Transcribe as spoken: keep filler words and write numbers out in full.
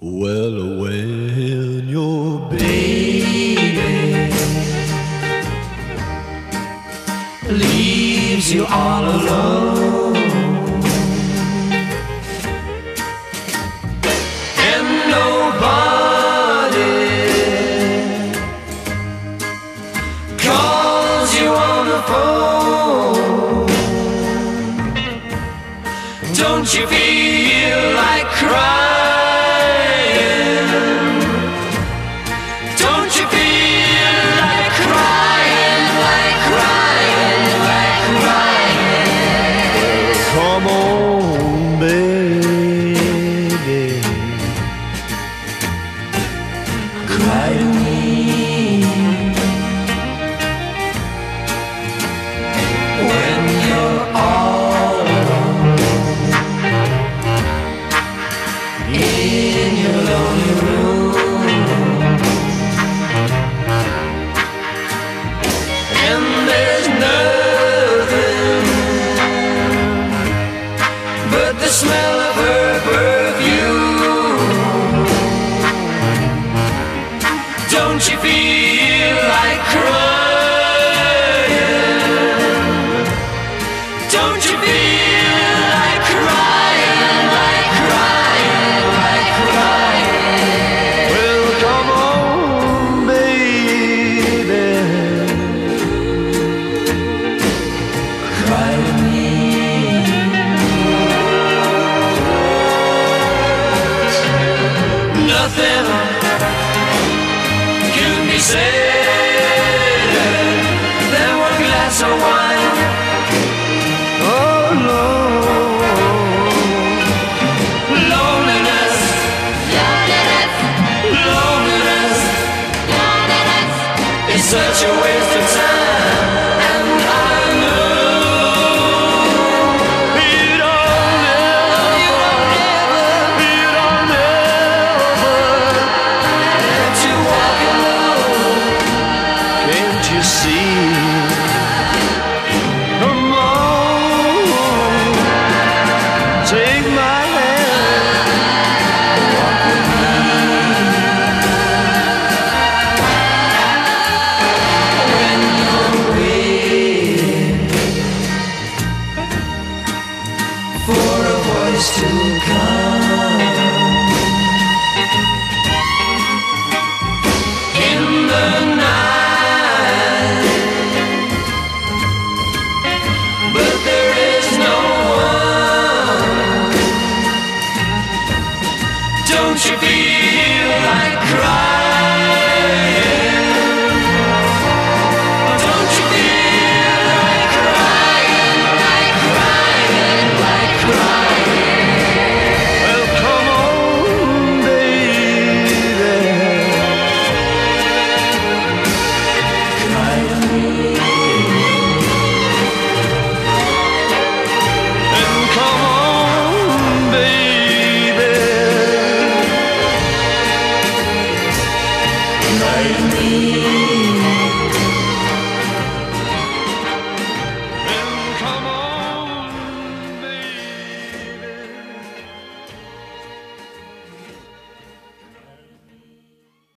Well, when your baby leaves you all alone and nobody calls you on the phone, don't you feel like crying? Come on, baby, cry to me. When you're all alone in your lonely room, and there's nothing but the smell of her perfume, don't you feel like crying? Don't you feel like crying, like crying, like crying? Well, come on, baby, cry to me. Nothing can be said than one glass of wine. Oh no, loneliness, loneliness, loneliness, loneliness is such a waste of time, and I know you don't ever, you don't ever, you don't ever. Can't you see? Come on, take my hand, walk with me. When you're waiting for a voice to come in the night, but there is no one, don't you feel like crying?